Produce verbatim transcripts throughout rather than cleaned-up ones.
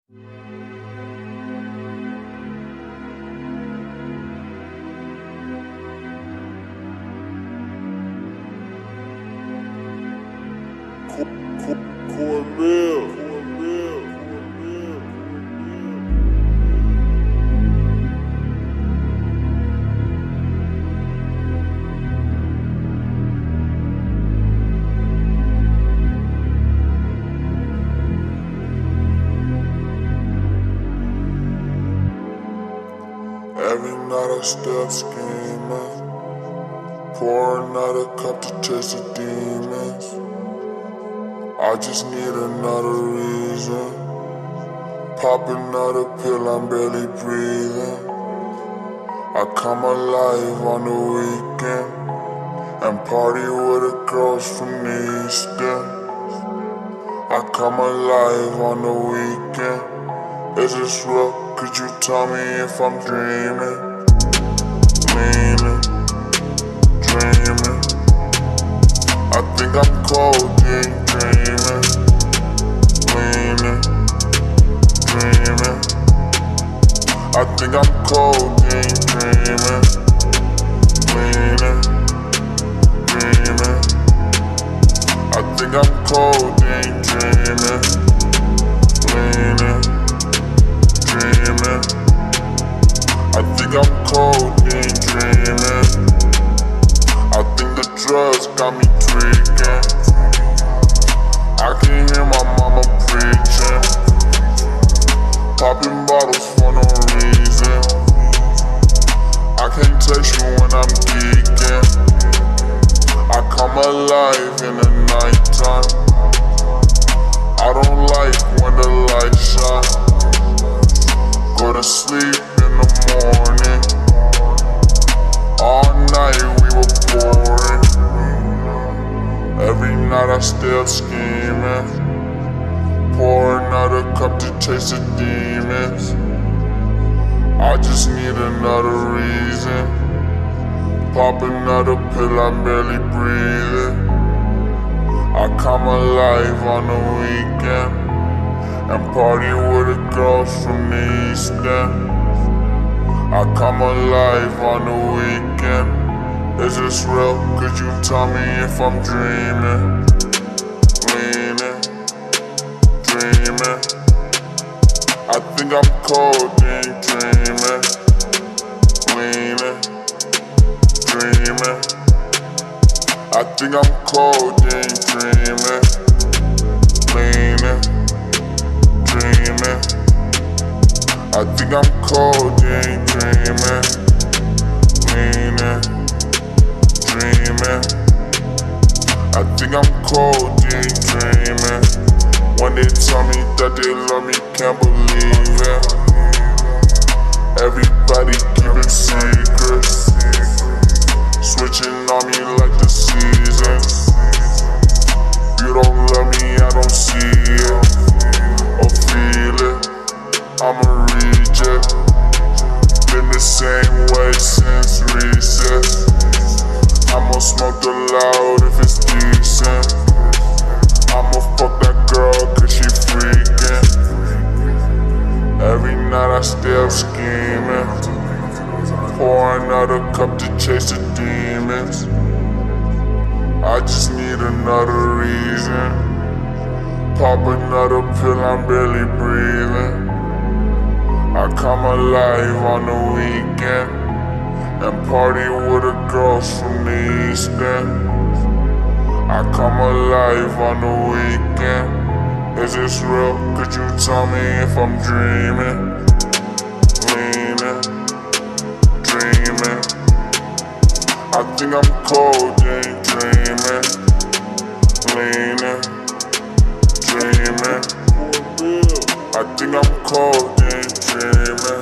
Cornell. Every night I step scheming, pouring out a cup to chase the demons. I just need another reason. Popping another pill, I'm barely breathing. I come alive on the weekend and party with the girls from the East End. I come alive on the weekend. Is this real? Could you tell me if I'm dreaming? Leaning, dreaming. I think I'm codeine dreaming. Leaning, dreaming. I think I'm codeine dreaming. Leaning, dreaming. I think I'm codeine dreaming. Leaning, dreaming. I think I'm codeine dreaming. I think the drugs got me tweaking. I can hear my mama preaching. Popping bottles for no reason. I can't text you when I'm geeking. I come alive in the nighttime. I don't like when the lights shine. Go to sleep in the morning. All night we were pouring. Every night I stay up scheming, pouring out a cup to chase the demons. I just need another reason. Pop another pill, I'm barely breathing. I come alive on the weekend and party with the girls from the East End. I come alive on the weekend. Is this real? Could you tell me if I'm dreaming? Leaning, dreaming. I think I'm codeine dreaming. Leaning, dreaming. I think I'm codeine dreaming. Leaning, dreaming. I think I'm codeine dreaming. Leaning, dreaming. I think I'm codeine dreaming. When they tell me that they love me, can't believe it. Everybody keeping secrets, switching on me like the seasons. You don't love me, I don't see it or feel it. I'm a reject. Been the same way since recess. I'ma smoke the loud if it's decent. I'ma fuck that girl cause she freaking. Every night I stay up scheming, pouring out a cup to chase the demons. I just need another reason. Pop another pill, I'm barely breathing. I come alive on the weekend and party with the girls from the East End. I come alive on the weekend. Is this real? Could you tell me if I'm dreaming? Leaning, dreaming. I think I'm codeine dreaming. Leaning, dreaming. I think I'm codeine dreaming.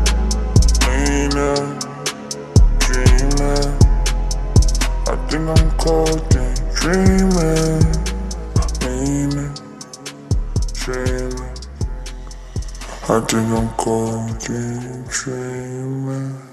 Leaning, dreaming. I think I'm codeine dreaming. Leaning, dreaming. I think I'm codeine dreaming.